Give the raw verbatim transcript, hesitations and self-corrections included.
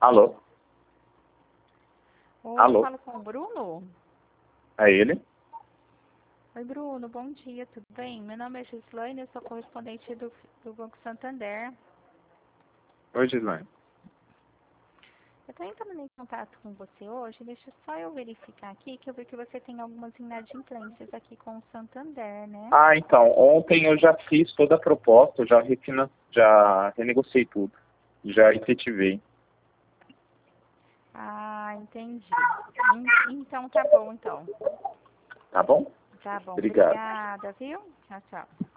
Alô? Oi, Alô? eu falo com o Bruno? É ele? Oi, Bruno, bom dia, tudo bem? Meu nome é Gislaine, eu sou correspondente do, do Banco Santander. Oi, Gislaine. Eu estou entrando em contato com você hoje, deixa só eu verificar aqui, que eu vi que você tem algumas inadimplências aqui com o Santander, né? Ah, então, ontem eu já fiz toda a proposta, eu já, refinan... já renegociei tudo, já efetivei. Ah, entendi. En- Então tá bom, então. Tá bom? Tá bom, Obrigado. obrigada, viu? Tchau, tchau.